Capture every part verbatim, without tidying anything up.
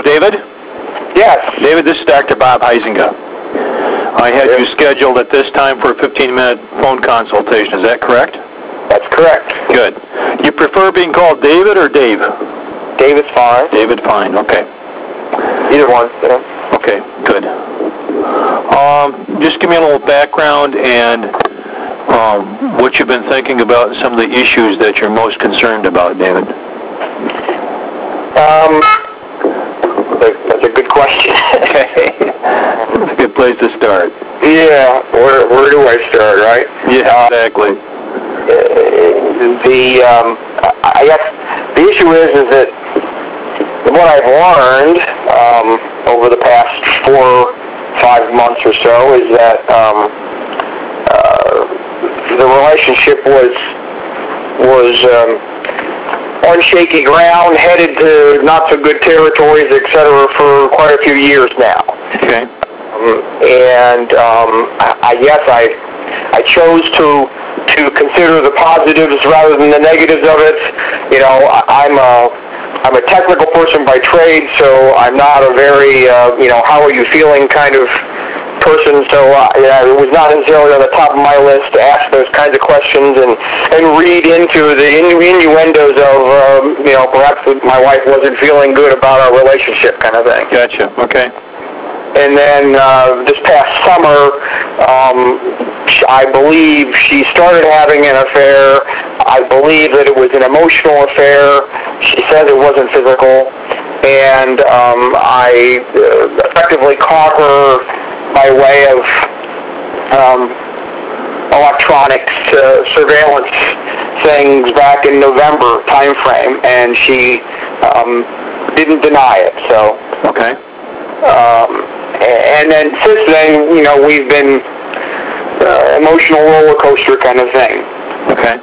David? Yes. David, this is Doctor Bob Huizinga. I had you scheduled at this time for a fifteen-minute phone consultation. Is that correct? That's correct. Good. You prefer being called David or Dave? David's fine. David, fine. Okay. Either one. Yeah. Okay, good. Um, just give me a little background and um, what you've been thinking about some of the issues that you're most concerned about, David. Um, that's a good question. Okay. That's a good place to start. Yeah, where, where do I start, right? Yeah, uh, exactly. The, um, I guess the issue is, is that what I've learned um, over the past four, five months or so is that um, uh, the relationship was was um, on shaky ground, headed to not so good territories, et cetera, for quite a few years now. Okay. Um, and um, I, I guess I I chose to to consider the positives rather than the negatives of it. You know, I, I'm a I'm a technical person by trade, so I'm not a very, uh, you know, how are you feeling kind of person, so uh, yeah, it was not necessarily on the top of my list to ask those kinds of questions and, and read into the innu- innuendos of, um, you know, perhaps my wife wasn't feeling good about our relationship kind of thing. Gotcha. Okay. And then uh, this past summer, um, I believe she started having an affair. I believe that it was an emotional affair. She said it wasn't physical. And um, I uh, effectively caught her by way of um, electronics uh, surveillance things back in November time frame, and she um, didn't deny it. So. Okay. Um, and then since then, you know, we've been uh, emotional roller coaster kind of thing. Okay.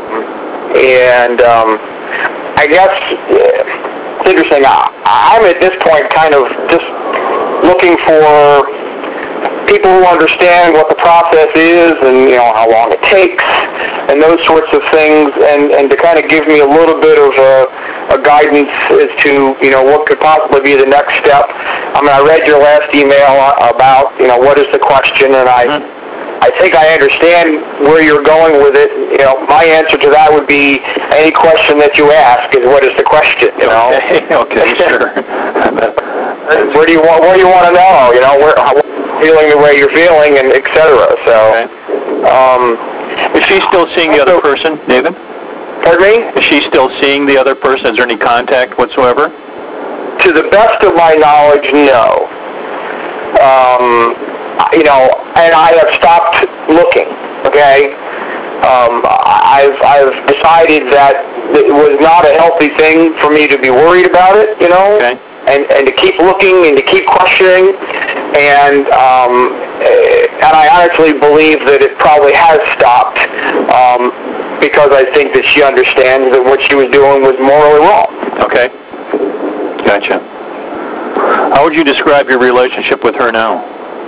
And um, I guess uh, it's interesting. I, I'm at this point kind of just looking for people who understand what the process is and, you know, how long it takes and those sorts of things, and, and to kind of give me a little bit of a, a guidance as to, you know, what could possibly be the next step. I mean, I read your last email about, you know, what is the question, and I mm-hmm. I think I understand where you're going with it. You know, my answer to that would be any question that you ask is what is the question, you know? Okay, okay, sure. Where do you want, what do you want to know, you know, where, how, feeling the way you're feeling, and et cetera. So, okay. um, is she still seeing the other person, David? Pardon me? Is she still seeing the other person? Is there any contact whatsoever? To the best of my knowledge, no. Um, you know, and I have stopped looking, okay? Um, I've, I've decided that it was not a healthy thing for me to be worried about it, you know? Okay. And, and to keep looking and to keep questioning. And um, and I honestly believe that it probably has stopped um, because I think that she understands that what she was doing was morally wrong. Okay. Gotcha. How would you describe your relationship with her now?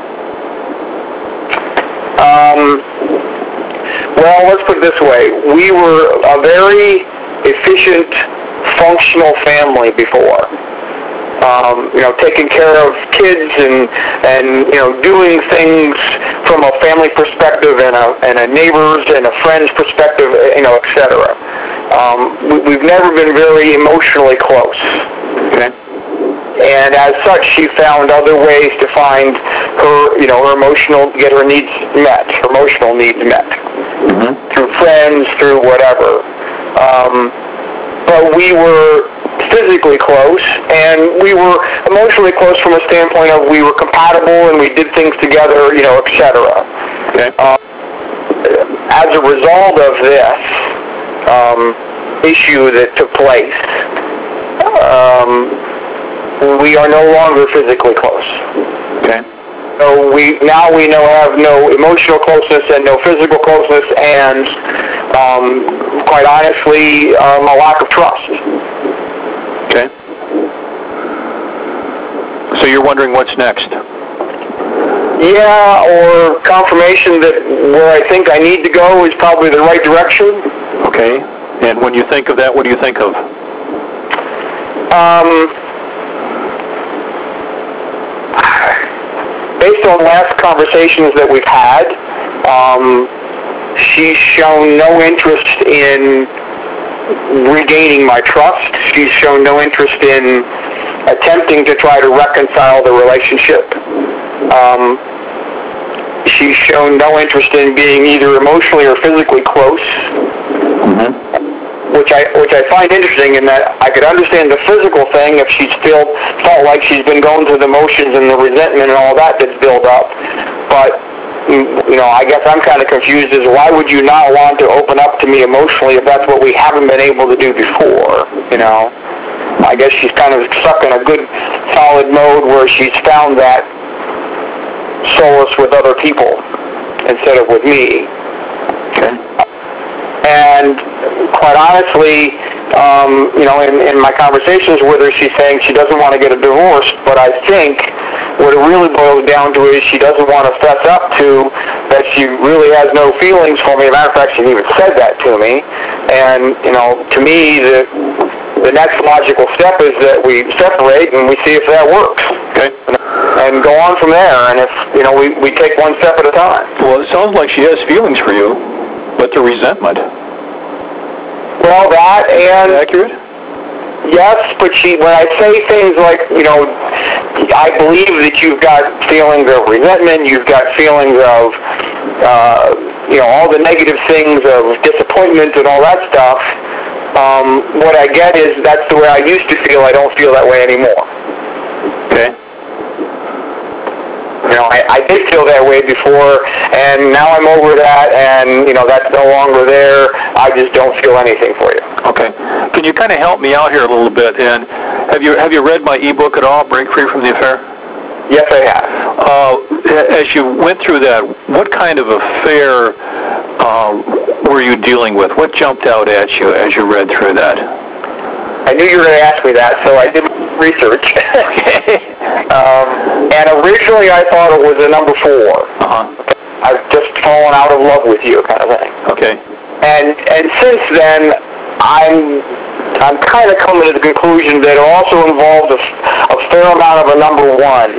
Um, well, let's put it this way. We were a very efficient, functional family before. Um, you know, taking care of kids and, and, you know, doing things from a family perspective and a, and a neighbor's and a friend's perspective, you know, et cetera. Um, we, we've never been very emotionally close. Okay. And as such, she found other ways to find her, you know, her emotional, get her needs met, her emotional needs met. Mm-hmm. Through friends, through whatever. Um, but we were physically close, and we were emotionally close from a standpoint of we were compatible and we did things together, you know, et cetera. Okay. Uh, as a result of this um, issue that took place, um, we are no longer physically close. Okay. So we now we know have no emotional closeness and no physical closeness, and um, quite honestly, um, a lack of trust. Okay. So you're wondering what's next? Yeah, or confirmation that where I think I need to go is probably the right direction. Okay. And when you think of that, what do you think of? Um, on last conversations that we've had, um, she's shown no interest in regaining my trust. She's shown no interest in attempting to try to reconcile the relationship. Um, she's shown no interest in being either emotionally or physically close, mm-hmm. which I which I find interesting in that I could understand the physical thing if she still felt like she's been going through the motions and the resentment and all that that's built up. But, you know, I guess I'm kind of confused as why would you not want to open up to me emotionally if that's what we haven't been able to do before, you know? I guess she's kind of stuck in a good, solid mode where she's found that solace with other people instead of with me. Okay. And quite honestly, um, you know, in, in my conversations with her, she's saying she doesn't want to get a divorce, but I think what it really boils down to is she doesn't want to fess up to that she really has no feelings for me. As a matter of fact, she even said that to me. And, you know, to me, the the next logical step is that we separate and we see if that works. Okay. And go on from there. And if, you know, we, we take one step at a time. Well, it sounds like she has feelings for you, but the resentment. Well, that and... Accurate? Yes, but she, when I say things like, you know, I believe that you've got feelings of resentment, you've got feelings of, uh, you know, all the negative things of disappointment and all that stuff, um, what I get is that's the way I used to feel. I don't feel that way anymore. Okay. You know, I, I did feel that way before, and now I'm over that, and, you know, that's no longer there. I just don't feel anything for you. Okay. Can you kind of help me out here a little bit? And have you have you read my ebook at all, Break Free from the Affair? Yes, I have. Uh, as you went through that, what kind of affair uh, were you dealing with? What jumped out at you as you read through that? I knew you were going to ask me that, so I did research. Okay. um, and originally I thought it was a number four. Uh-huh. I've just fallen out of love with you, kind of thing. Okay. And and since then, I'm I'm kind of coming to the conclusion that it also involved a, a fair amount of a number one.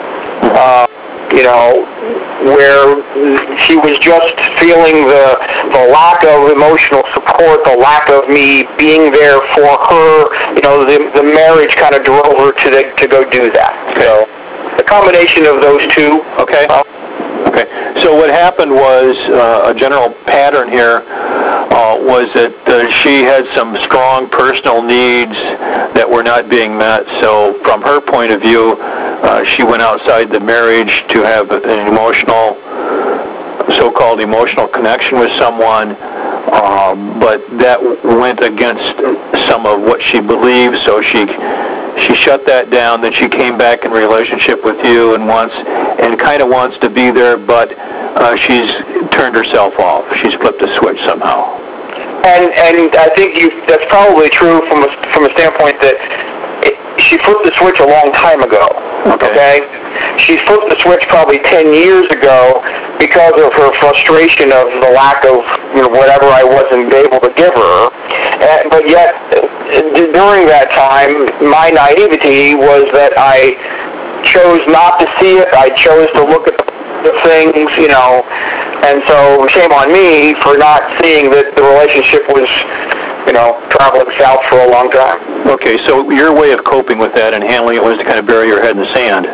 Uh, you know, where she was just feeling the the lack of emotional support, the lack of me being there for her. You know, the the marriage kind of drove her to the, to go do that. Okay. So the combination of those two. Okay. Uh, Okay. So what happened was uh, a general pattern here uh, was that uh, she had some strong personal needs that were not being met. So from her point of view, uh, she went outside the marriage to have an emotional, so-called emotional connection with someone. Um, but that went against some of what she believed, so she she shut that down. Then she came back in relationship with you and wants and kind of wants to be there, but uh, she's turned herself off. She's flipped a switch somehow. And and I think you that's probably true from a from a standpoint that it, she flipped the switch a long time ago. Okay. okay? She flipped the switch probably ten years ago because of her frustration of the lack of, you know, whatever I wasn't able to give her. And, but yet, during that time, my naivety was that I chose not to see it. I chose to look at the things, you know, and so shame on me for not seeing that the relationship was, you know, traveling south for a long time. Okay, so your way of coping with that and handling it was to kind of bury your head in the sand.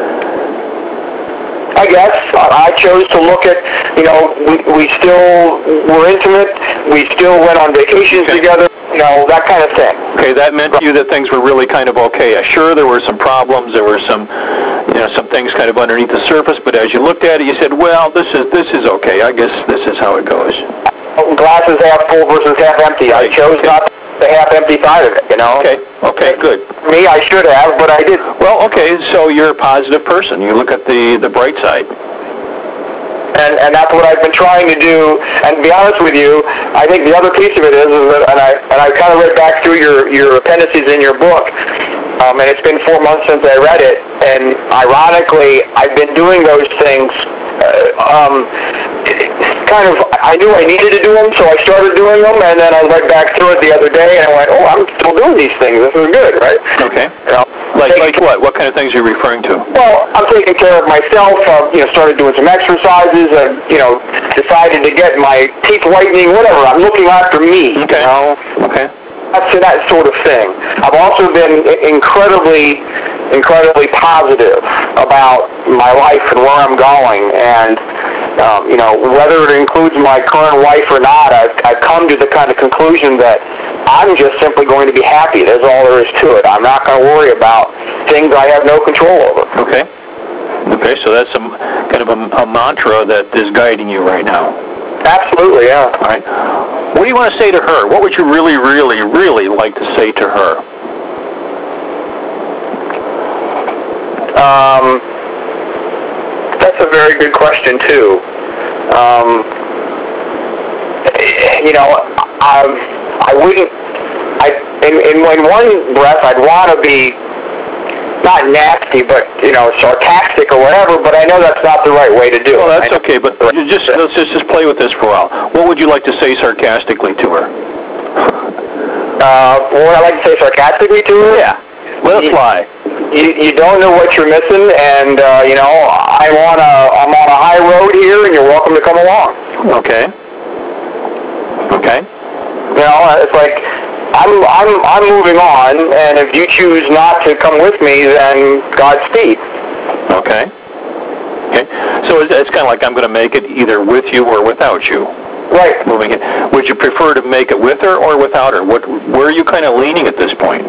I guess. I chose to look at, you know, we, we still were intimate. We still went on vacations okay. together, you know, that kind of thing. Okay, that meant to you that things were really kind of okay. Sure, there were some problems. There were some, you know, some things kind of underneath the surface. But as you looked at it, you said, well, this is this is okay. I guess this is how it goes. Glass is half full versus half empty. I chose okay. not the half empty side of it, you know. Okay, okay, good. Me, I should have, but I didn't. Well, okay, so you're a positive person. You look at the, the bright side. And and that's what I've been trying to do. And to be honest with you, I think the other piece of it is, is that, and I and I kind of read back through your, your appendices in your book, um, and it's been four months since I read it, and ironically, I've been doing those things uh, um, kind of, I knew I needed to do them, so I started doing them, and then I read back through it the other day, and I went, oh, I'm still doing these things. This is good, right? Okay. You know? Like, like what? What kind of things are you referring to? Well, I'm taking care of myself. Uh, you know, started doing some exercises. I, you know, decided to get my teeth whitening. Whatever. I'm looking after me. Okay. You know. Okay. That's that sort of thing. I've also been incredibly, incredibly positive about my life and where I'm going, and um, you know, whether it includes my current wife or not, I've, I've come to the kind of conclusion that I'm just simply going to be happy. That's all there is to it. I'm not going to worry about things I have no control over. Okay. Okay, so that's some kind of a, a mantra that is guiding you right now. Absolutely, yeah. All right. What do you want to say to her? What would you really, really, really like to say to her? Um, that's a very good question, too. Um, you know, I, I wouldn't, I, in, in, in one breath, I'd want to be not nasty, but, you know, sarcastic or whatever, but I know that's not the right way to do well, it. Well, that's okay, but you just, let's just, just play with this for a while. What would you like to say sarcastically to her? Uh, what would I like to say sarcastically to her? Yeah. Let it fly. You, you don't know what you're missing, and, uh, you know, I'm on, a, I'm on a high road here, and you're welcome to come along. Okay. Okay. You know, it's like, I'm, I'm, I'm moving on, and if you choose not to come with me, then Godspeed. Okay. Okay. So it's, it's kind of like I'm going to make it either with you or without you. Right. Moving it. Would you prefer to make it with her or without her? What, where are you kind of leaning at this point?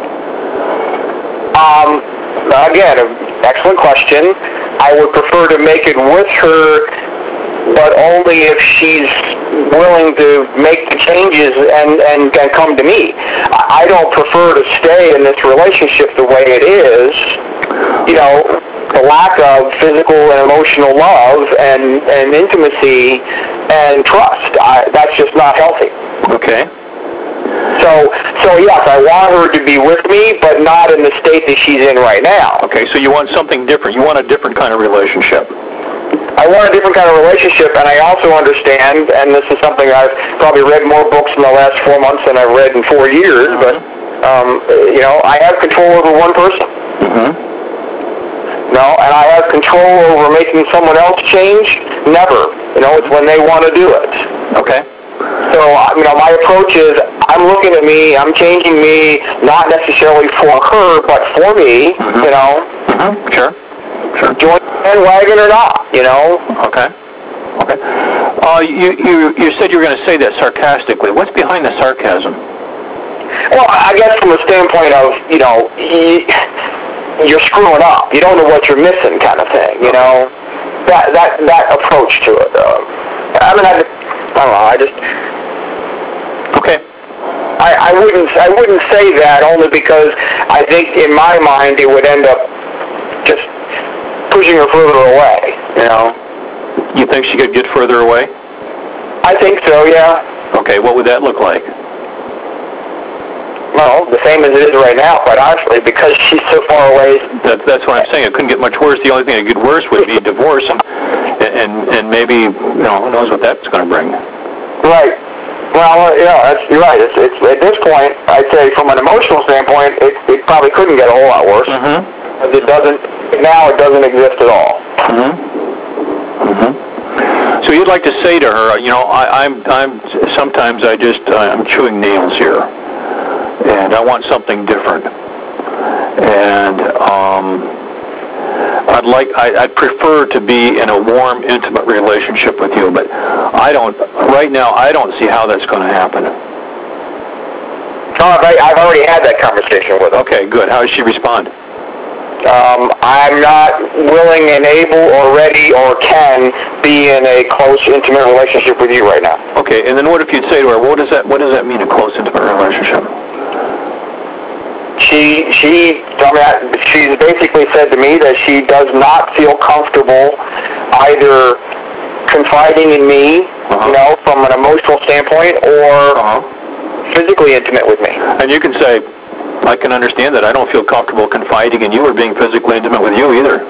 Um, again, an excellent question. I would prefer to make it with her, but only if she's willing to make the changes and, and, and come to me. I don't prefer to stay in this relationship the way it is. You know, the lack of physical and emotional love and, and intimacy and trust. I, that's just not healthy. Okay. So, so yes, I want her to be with me, but not in the state that she's in right now. Okay, so you want something different. You want a different kind of relationship. I want a different kind of relationship, and I also understand, and this is something I've probably read more books in the last four months than I've read in four years, mm-hmm. but, um, you know, I have control over one person. Mm-hmm. No, and I have control over making someone else change? Never. You know, it's when they want to do it. Okay. So, you know, my approach is I'm looking at me, I'm changing me, not necessarily for her, but for me, mm-hmm. you know. Mm-hmm. Sure. Sure. Join the bandwagon or not, you know. Okay. Okay. Uh, you, you, you said you were going to say that sarcastically. What's behind the sarcasm? Well, I guess from a standpoint of, you know, you're screwing up. You don't know what you're missing kind of thing, you know. That that that approach to it. Uh, I mean, I, I don't know. I just. Okay. I, I wouldn't I wouldn't say that only because I think in my mind it would end up just pushing her further away. You know. You think she could get further away? I think so. Yeah. Okay. What would that look like? Well, the same as it is right now, quite honestly, because she's so far away. That, that's what I'm saying. It couldn't get much worse. The only thing that could get worse would be divorce, and and and maybe, you know, who knows what that's going to bring. Right. Well, yeah, that's, you're right. It's, it's at this point, I'd say, from an emotional standpoint, it, it probably couldn't get a whole lot worse. Mm-hmm. Because it doesn't. Now, it doesn't exist at all. Mm-hmm. Mm-hmm. So you'd like to say to her, you know, I, I'm I'm sometimes I just I'm chewing nails here. And I want something different. And um, I'd like, I, I'd prefer to be in a warm, intimate relationship with you, but I don't, right now, I don't see how that's going to happen. Oh, I've already had that conversation with her. Okay, good. How does she respond? Um, I'm not willing and able or ready or can be in a close, intimate relationship with you right now. Okay, and then what if you'd say to her, what does that, what does that mean, a close, intimate relationship? She, she, I mean, she's basically said to me that she does not feel comfortable either confiding in me, uh-huh. you know, from an emotional standpoint, or uh-huh. physically intimate with me. And you can say, I can understand that. I don't feel comfortable confiding in you or being physically intimate with you either.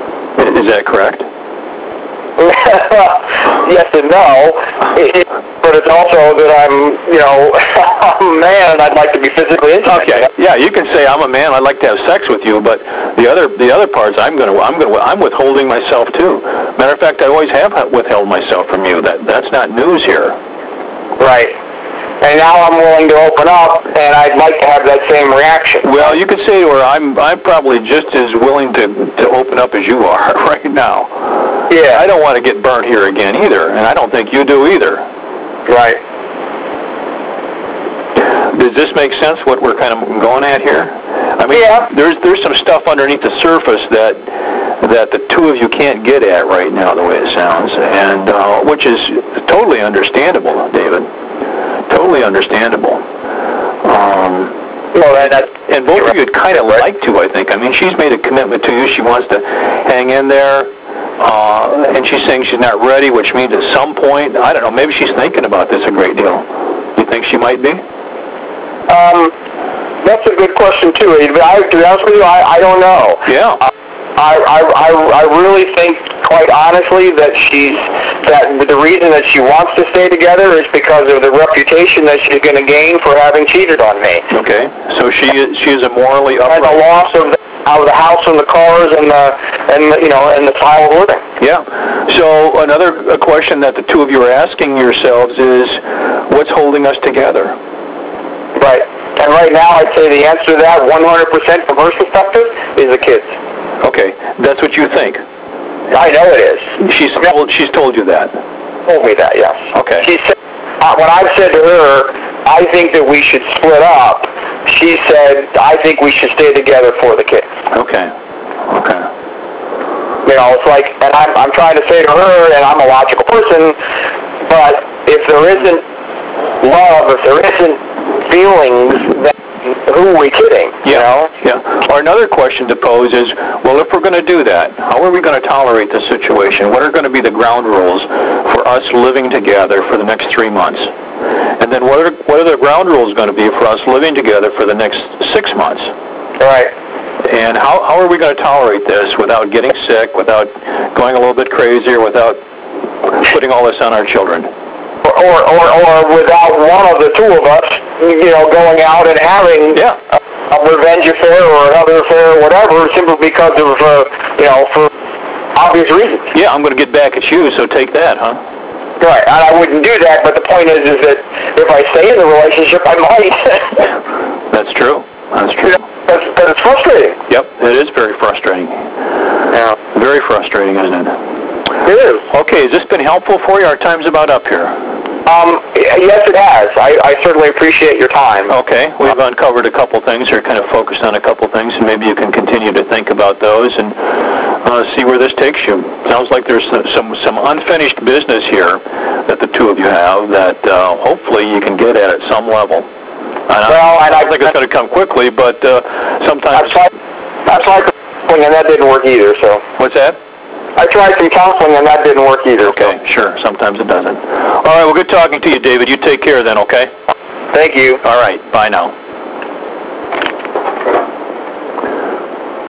Is that correct? Yes and no. It, for but it's also that I'm, you know, I'm a man and I'd like to be physically intimate. Okay. Yeah, you can say I'm a man. I'd like to have sex with you, but the other the other parts, I'm gonna I'm gonna I'm withholding myself too. Matter of fact, I always have withheld myself from you. That that's not news here. Right. And now I'm willing to open up, and I'd like to have that same reaction. Well, you could say to her, I'm I'm probably just as willing to to open up as you are right now. Yeah. I don't want to get burnt here again either, and I don't think you do either. Right. Does this make sense, what we're kind of going at here? I mean, yeah. there's there's some stuff underneath the surface that that the two of you can't get at right now, the way it sounds, and uh, which is totally understandable, David. Totally understandable. Um, well, that, that, and both of you would kind of like to, I think. I mean, she's made a commitment to you. She wants to hang in there. Uh, and she's saying she's not ready, which means at some point, I don't know, maybe she's thinking about this a great deal. You think she might be? Um, that's a good question, too. I, to be honest with you, I, I don't know. Yeah. I, I, I, I really think, quite honestly, that she's, that the reason that she wants to stay together is because of the reputation that she's going to gain for having cheated on me. Okay. So she is, she is a morally upright. And the loss of the, of the house and the cars and the, and the, you know, and the style of living. Yeah. So another a question that the two of you are asking yourselves is, what's holding us together? Right. And right now, I'd say the answer to that, one hundred percent from her perspective, is the kids. Okay. That's what you think? I know it is. She's told, she's told you that? Told me that, yes. Okay. She said, uh, when I've said to her, I think that we should split up, she said, I think we should stay together for the kids. Okay. Okay. You know, it's like, and I'm, I'm trying to say to her, and I'm a logical person, but if there isn't love, if there isn't feelings, then who are we kidding? Yeah. You know? Yeah. Or another question to pose is, well, if we're going to do that, how are we going to tolerate the situation? What are going to be the ground rules for us living together for the next three months? And then what are, what are the ground rules going to be for us living together for the next six months? Right. And how, how are we going to tolerate this without getting sick, without going a little bit crazy, or without putting all this on our children? Or, or, or without one of the two of us, you know, going out and having yeah. a, a revenge affair or another affair or whatever, simply because of, uh, you know, for obvious reasons. Yeah, I'm going to get back at you, so take that, huh? Right, and I wouldn't do that, but the point is, is that if I stay in the relationship, I might. That's true. That's true. That's, that's frustrating. Yep, it is very frustrating. Yeah. Very frustrating, isn't it? It is. Okay, has this been helpful for you? Our time's about up here. Um, yes, it has. I, I certainly appreciate your time. Okay, we've uncovered a couple things, or kind of focused on a couple things, and maybe you can continue to think about those and uh, see where this takes you. Sounds like there's some some unfinished business here that the two of you have that uh, hopefully you can get at at some level. And well, I, and I I don't think it's going to come quickly, but uh, sometimes... I've tried, I've tried counseling, and that didn't work either, so... What's that? I tried some counseling, and that didn't work either. Okay, so. Sure. Sometimes it doesn't. All right, well, good talking to you, David. You take care then, okay? Thank you. All right, bye now.